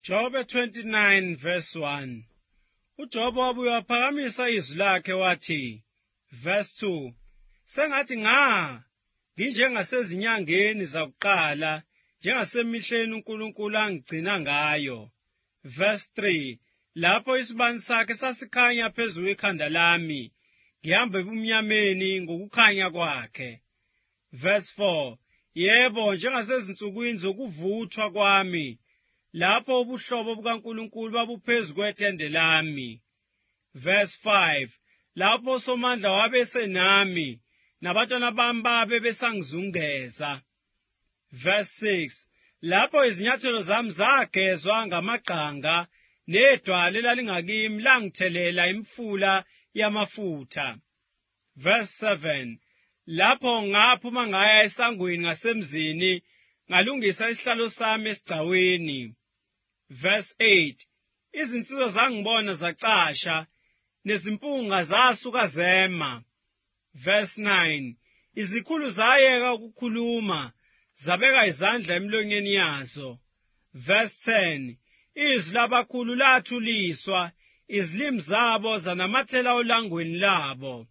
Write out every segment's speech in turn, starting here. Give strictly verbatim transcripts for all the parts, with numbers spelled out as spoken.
Job twenty-nine verse one. uJob wabuye waphakamisa izwi lakhe wathi, verse two, sengathi nga nginjengasezinyangeni zakuqala, njengasemihleni uNkulunkulu angigcina ngayo. Verse three, lapho isibani sakhe sasikhanya phezulu ekhanda lami, ngihamba ebumnyameni ngokukhanya kwakhe. Verse four, yebo njengasezinsukwini zokuvuthwa kwami, lapho ubuhlobo bukaNkulunkulu babuphezu kwetende lami. Verse five, lapho uSomandla wabesenami, nabantwana bami babe besangizungeza. Verse six, lapho izinyathelo zami zagezwa ngamaqanga, nedwala elalingakimi langithelela imfula yamafutha. Verse seven, lapho ngaphuma ngaya esangweni ngasemzini, ngalungisa isihlalo sami esigcaweni. Verse eight, izinsizwa zangibona zacasha, nezimpunga zasuka zema. Verse nine, izikhulu zayeka ukukhuluma, zabeka izandla emlonyeni yazo. Verse ten, izwi labakhulu lathuliswa, izilimi zabo zanamathela olangweni labo.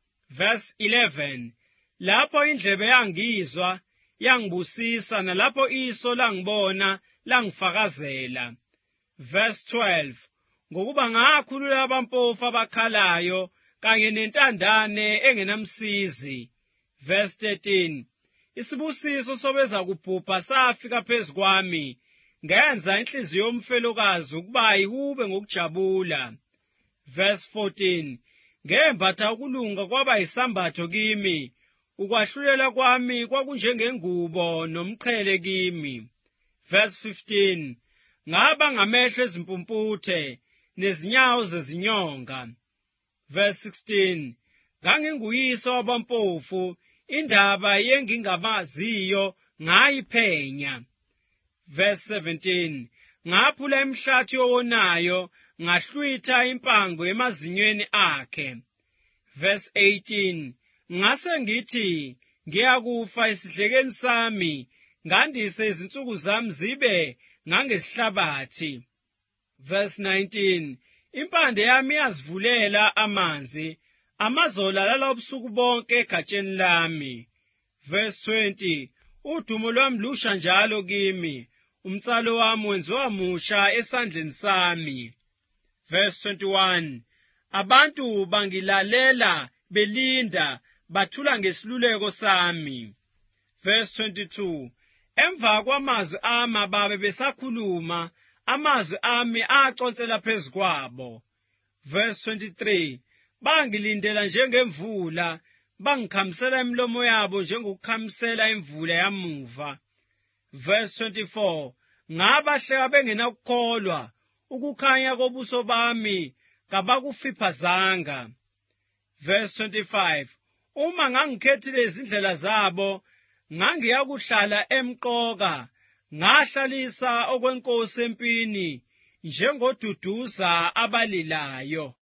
Verse eleven, lapho indlebe yangizwa, yangibusisa, nalapho iso langibona, langifakazela. Verse twelve, ngokuba ngakhulula abampofu abakhalayo, kanye nentandane engenamsizi. Verse thirteen, isibusiso sobeza kubhubha safika phezu kwami, ngenza inhliziyo yomfelokazi ukuba ihube ngokujabula. Verse fourteen, ngembatha ukulunga kwaba yisambatho kimi, ukwahlulela kwami kwakunjengengubo nomqhele kimi. Verse fifteen, ngaba ngamehlo ezimpumputhe, nezinyawo zezinyonga. Verse sixteen, nganginguyise wabampofu, indaba yengingamaziyo ngayiphenya. Verse seventeen, ngaphula imihlathi yowonayo, ngahlwitha impango emazinyweni akhe. Verse eighteen, ngase ngithi ngiyakufa esidlekeni sami, ngandise izinsuku zami zibe ngangesihlabathi. Verse nineteen, impande yami yazivulela amanzi, amazola lala ubusuku bonke egatsheni lami. Verse twenty, udumo lwami lusha njalo kimi, umtsalo wami wenziwa musha esandleni sami. Verse twenty-one, abantu bangilalela belinda, bathula ngesiluleko sami. Verse twenty-two, emva kwamazwi ami ababe besakhuluma, amazwi ami aconsela phezu kwabo. Verse twenty-three, bangilindela njengemvula, bangikhamisela imilomo yabo njengokukhamisela imvula yamuva. Verse twenty-four, ngabahleka bengenakukholwa, ukukhanya kobuso bami kabakufiphazanga. Verse twenty-five, uma ngangikhethile izindlela zabo, ngangiyakuhlala emqoka, ngahlalisa okwenkosi empini, njengoduduza abalilayo.